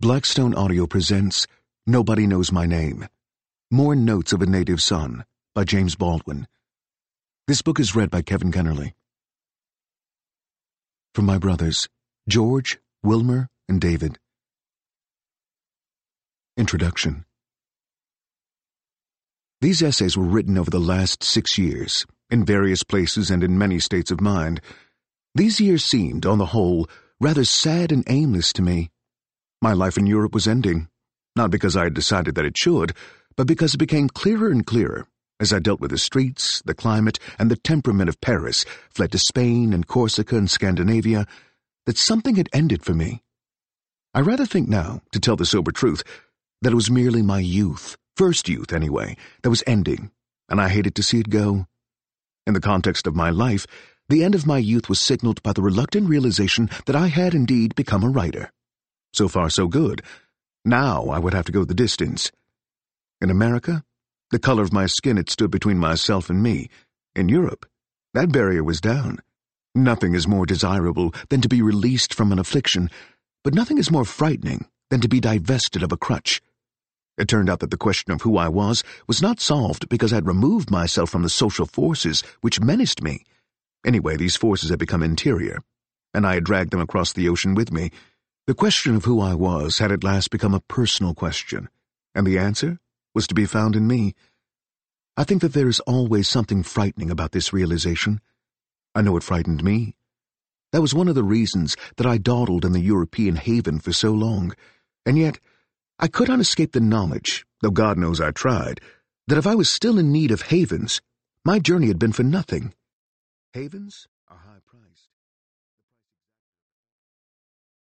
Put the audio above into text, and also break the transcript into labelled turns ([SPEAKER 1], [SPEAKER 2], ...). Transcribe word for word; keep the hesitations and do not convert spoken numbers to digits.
[SPEAKER 1] Blackstone Audio presents Nobody Knows My Name. More Notes of a Native Son by James Baldwin. This book is read by Kevin Kennerly. From my brothers, George, Wilmer, and David. Introduction. These essays were written over the last six years, in various places and in many states of mind. These years seemed, on the whole, rather sad and aimless to me. My life in Europe was ending, not because I had decided that it should, but because it became clearer and clearer, as I dealt with the streets, the climate, and the temperament of Paris, fled to Spain and Corsica and Scandinavia, that something had ended for me. I rather think now, to tell the sober truth, that it was merely my youth, first youth anyway, that was ending, and I hated to see it go. In the context of my life, the end of my youth was signaled by the reluctant realization that I had indeed become a writer. So far, so good. Now I would have to go the distance. In America, the color of my skin had stood between myself and me. In Europe, that barrier was down. Nothing is more desirable than to be released from an affliction, but nothing is more frightening than to be divested of a crutch. It turned out that the question of who I was was not solved because I had removed myself from the social forces which menaced me. Anyway, these forces had become interior, and I had dragged them across the ocean with me. The question of who I was had at last become a personal question, and the answer was to be found in me. I think that there is always something frightening about this realization. I know it frightened me. That was one of the reasons that I dawdled in the European haven for so long, and yet I could not escape the knowledge, though God knows I tried, that if I was still in need of havens, my journey had been for nothing. Havens?